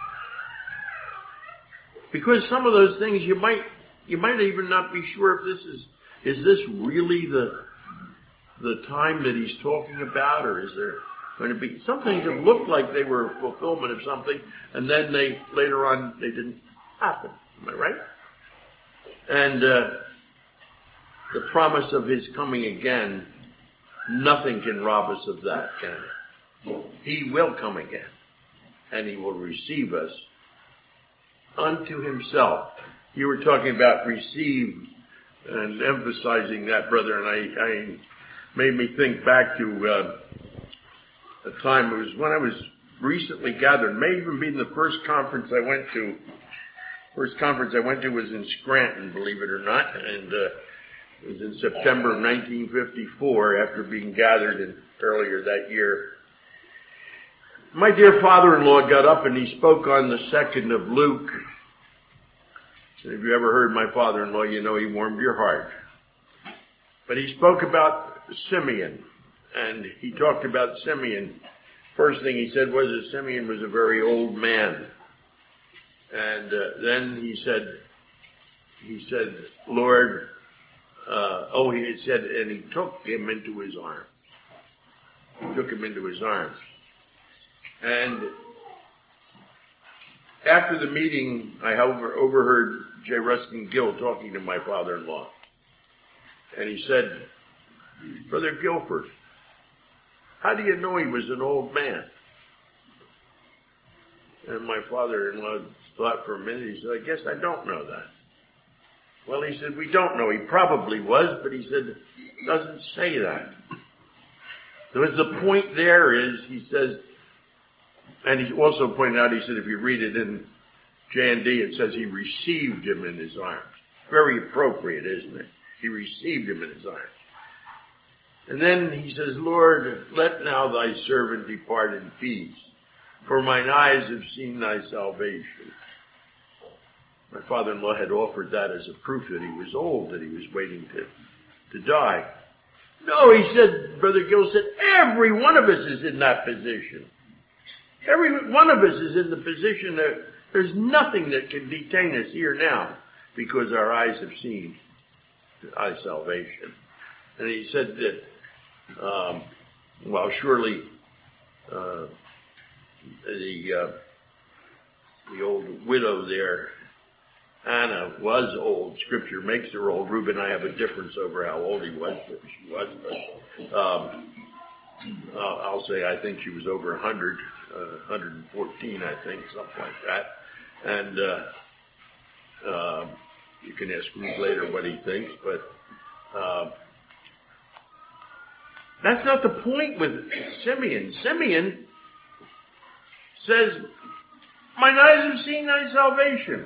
Because some of those things you might, you might even not be sure if this is, is this really the, the time that he's talking about, or is there going to be, some things have looked like they were a fulfillment of something, and then they, later on, they didn't happen. Am I right? And, uh, the promise of his coming again, nothing can rob us of that, can it? He will come again, and he will receive us unto himself. You were talking about receive and emphasizing that, brother, and I, I made me think back to uh, a time, it was when I was recently gathered, it may even be the first conference I went to. First conference I went to was in Scranton, believe it or not, and uh, it was in September of nineteen fifty-four, after being gathered in, earlier that year. My dear father-in-law got up and he spoke on the second of Luke. And if you ever heard my father-in-law, you know he warmed your heart. But he spoke about Simeon, and he talked about Simeon. First thing he said was that Simeon was a very old man. And uh, then he said, he said, Lord, uh, oh, he had said, and he took him into his arms. He took him into his arms. And after the meeting, I over, overheard J. Ruskin Gill talking to my father-in-law. And he said, Brother Guilford, how do you know he was an old man? And my father-in-law thought for a minute. He said, I guess I don't know that. Well, he said, we don't know. He probably was, but he said, it doesn't say that. Because the point there is, he says, and he also pointed out, he said, if you read it in J and D, it says he received him in his arms. Very appropriate, isn't it? He received him in his arms. And then he says, Lord, let now thy servant depart in peace, for mine eyes have seen thy salvation. My father-in-law had offered that as a proof that he was old, that he was waiting to, to die. No, he said, Brother Gill said, every one of us is in that position. Every one of us is in the position that there's nothing that can detain us here now, because our eyes have seen thy salvation. And he said that, um, well, surely uh, the uh, the old widow there, Anna, was old. Scripture makes her old. Reuben and I have a difference over how old he was, but she was. But um, uh, I'll say I think she was over one hundred, uh, one hundred fourteen, I think, something like that. And uh, uh, you can ask Ruth later what he thinks, but uh, that's not the point with Simeon. Simeon says, mine eyes have seen thy salvation.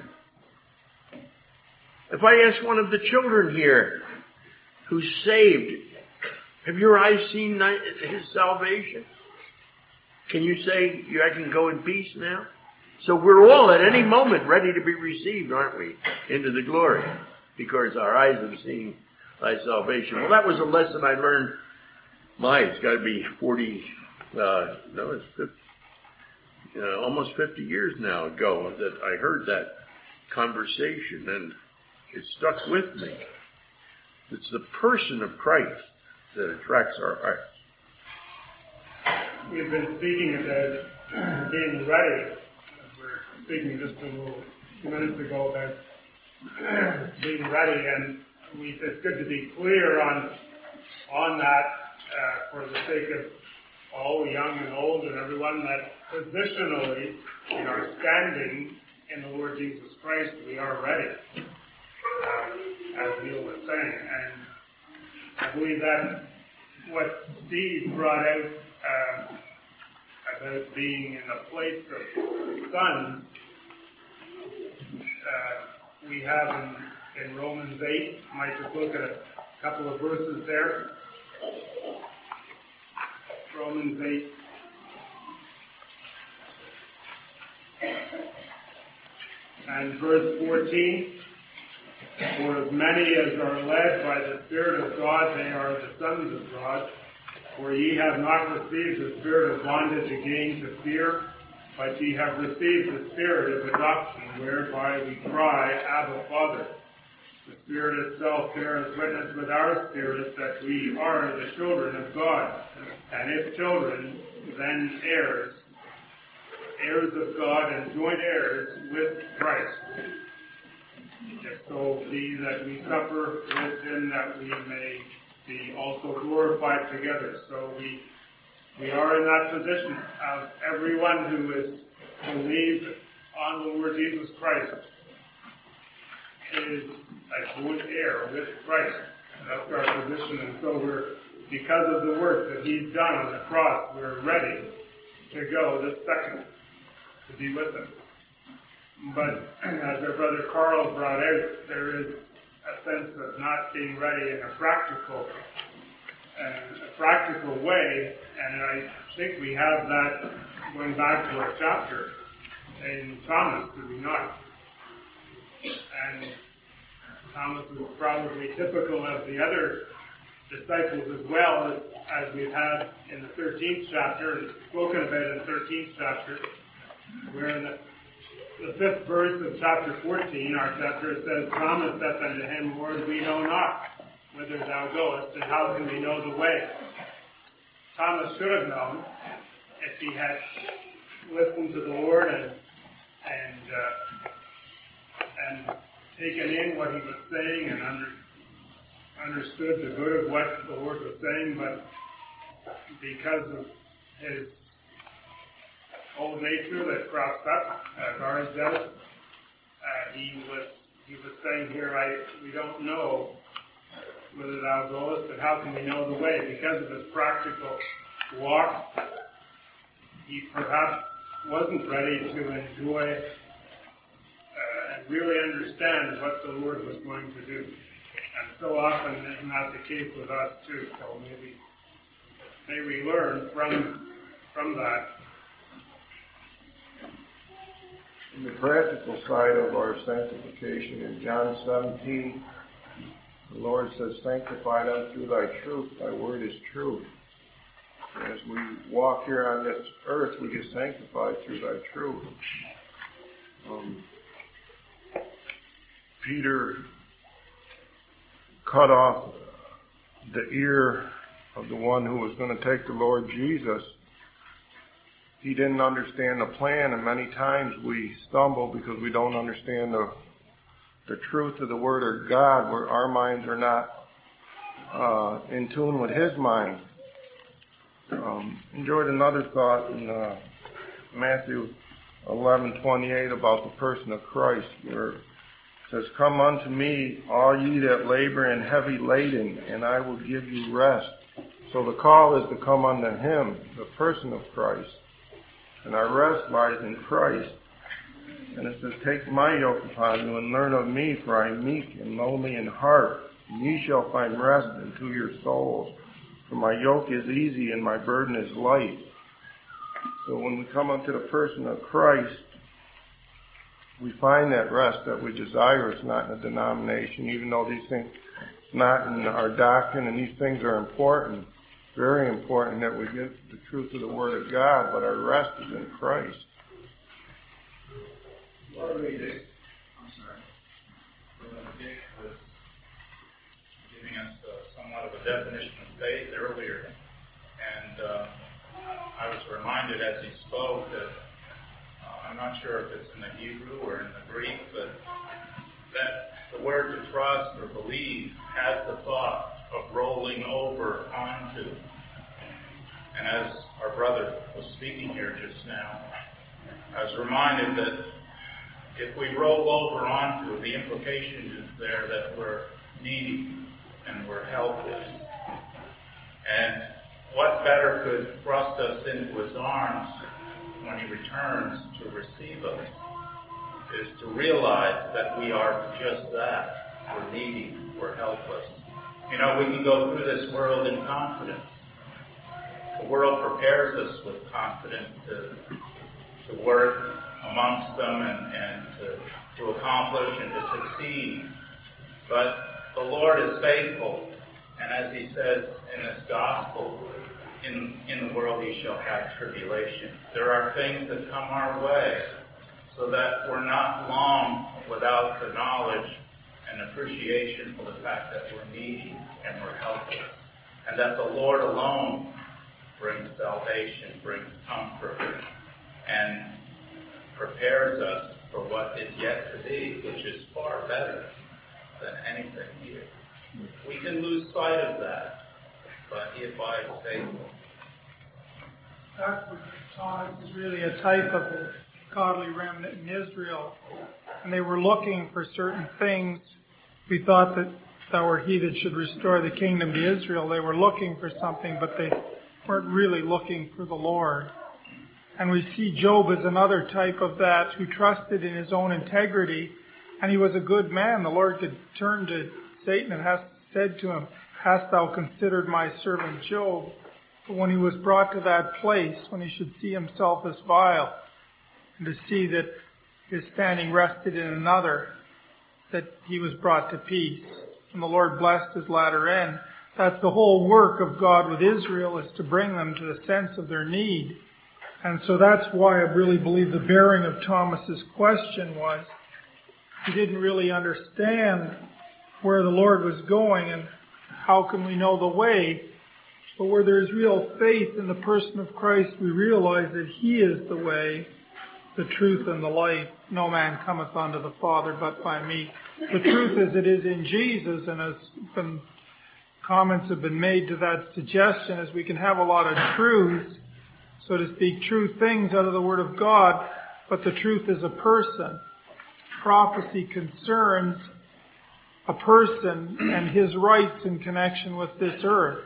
If I ask one of the children here who's saved, have your eyes seen thy, his salvation? Can you say, I can go in peace now? So we're all at any moment ready to be received, aren't we, into the glory, because our eyes have seen thy salvation. Well, that was a lesson I learned, my, it's got to be forty, uh, no, it's fifty, uh, almost fifty years now ago that I heard that conversation, and it stuck with me. It's the person of Christ that attracts our heart. We've been speaking about being ready. We're speaking just a little few minutes ago about being ready, and we, it's good to be clear on on that uh, for the sake of all young and old and everyone, that positionally in our standing in the Lord Jesus Christ, we are ready, uh, as Neil was saying. And I believe that what Steve brought out uh, about being in the place of sons, uh, we have in, in Romans eight. I might just look at a couple of verses there. Romans eight. And verse fourteen. For as many as are led by the Spirit of God, they are the sons of God. For ye have not received the spirit of bondage again to fear, but ye have received the Spirit of adoption, whereby we cry, Abba, Father. The Spirit itself beareth witness with our spirit that we are the children of God. And if children, then heirs, heirs of God and joint heirs with Christ. If so be that we suffer with him, that we may be also glorified together. So we we are in that position of everyone who is believed on the Lord Jesus Christ is a joint heir with Christ. That's our position. And so we're, because of the work that he's done on the cross, we're ready to go this second to be with him. But as our brother Carl brought out, there is a sense of not being ready in a practical, uh, a practical way, and I think we have that going back to our chapter in Thomas, do we not? And Thomas is probably typical of the other disciples as well, as, as we've had in the thirteenth chapter, and spoken about in the thirteenth chapter, where in the, the fifth verse of chapter fourteen, our chapter, it says, Thomas saith unto him, Lord, we know not whither thou goest, and how can we know the way? Thomas should have known if he had listened to the Lord and and uh, and taken in what he was saying and under, understood the good of what the Lord was saying, but because of his old nature that cropped up, as ours does, uh, he was he was saying here, I we don't know whither thou goest, and how can we know the way? Because of his practical walk, he perhaps wasn't ready to enjoy uh, and really understand what the Lord was going to do. And so often isn't that the case with us too. So maybe may we learn from from that. In the practical side of our sanctification in John seventeen, the Lord says, sanctify them through thy truth, thy word is truth. As we walk here on this earth, we get sanctified through thy truth. Um, Peter cut off the ear of the one who was going to take the Lord Jesus. He didn't understand the plan, and many times we stumble because we don't understand the the truth of the Word of God, where our minds are not uh, in tune with His mind. Um, enjoyed another thought in uh, Matthew eleven twenty-eight about the person of Christ, where it says, come unto me, all ye that labor and heavy laden, and I will give you rest. So the call is to come unto Him, the person of Christ. And our rest lies in Christ. And it says, take my yoke upon you and learn of me, for I am meek and lowly in heart, and ye shall find rest unto your souls. For my yoke is easy and my burden is light. So when we come unto the person of Christ, we find that rest that we desire. It's not in a denomination, even though these things, it's not in our doctrine, and these things are important, very important that we get the truth of the Word of God, but our rest is in Christ. Brother Dick, I'm sorry. Brother Dick was giving us uh, somewhat of a definition of faith earlier, and uh, I was reminded as he spoke that uh, I'm not sure if it's in the Hebrew or in the Greek, but that the word to trust or believe has the thought of rolling over onto. And as our brother was speaking here just now, I was reminded that if we roll over onto it, the implication is there that we're needy and we're helpless. And what better could thrust us into His arms when He returns to receive us is to realize that we are just that. We're needy, we're helpless. You know, we can go through this world in confidence. The world prepares us with confidence to, to work amongst them and, and to, to accomplish and to succeed. But the Lord is faithful. And as He says in this gospel, in, in the world ye shall have tribulation. There are things that come our way so that we're not long without the knowledge and appreciation for the fact that we're needy and we're helpless. And that the Lord alone brings salvation, brings comfort, and prepares us for what is yet to be, which is far better than anything here. We can lose sight of that, but He abides faithful. That Thomas is really a type of the godly remnant in Israel. And they were looking for certain things. We thought that thou were He that should restore the kingdom to Israel. They were looking for something, but they weren't really looking for the Lord. And we see Job as another type of that, who trusted in his own integrity, and he was a good man. The Lord could turn to Satan and has said to him, hast thou considered my servant Job? But when he was brought to that place, when he should see himself as vile, and to see that his standing rested in another, that he was brought to peace. And the Lord blessed his latter end. That's the whole work of God with Israel, is to bring them to the sense of their need. And so that's why I really believe the bearing of Thomas's question was he didn't really understand where the Lord was going and how can we know the way. But where there is real faith in the person of Christ, we realize that he is the way, the truth, and the life. No man cometh unto the Father but by me. The truth is, it is in Jesus, and as been, comments have been made to that suggestion, is we can have a lot of truths, so to speak, true things out of the Word of God, but the truth is a person. Prophecy concerns a person and his rights in connection with this earth.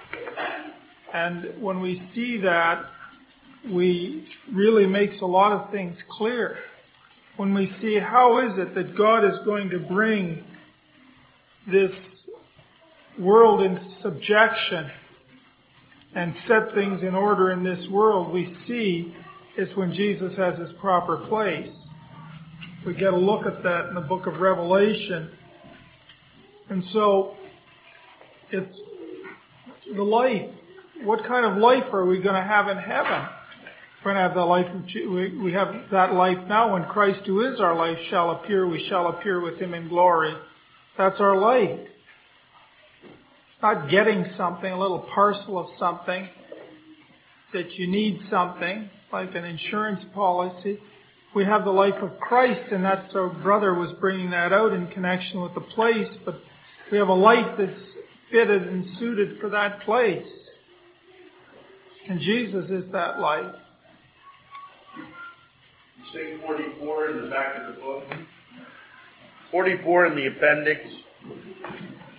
And when we see that, we really makes a lot of things clear. When we see how is it that God is going to bring this world into subjection and set things in order in this world, we see is when Jesus has his proper place. We get a look at that in the book of Revelation. And so, it's the life. What kind of life are we going to have in heaven? We're going to have the life of, we, we have that life now when Christ, who is our life, shall appear. We shall appear with him in glory. That's our life. It's not getting something, a little parcel of something, that you need something, like an insurance policy. We have the life of Christ, and that's our brother was bringing that out in connection with the place, but we have a life that's fitted and suited for that place. And Jesus is that life. Say forty-four in the back of the book. forty-four in the appendix.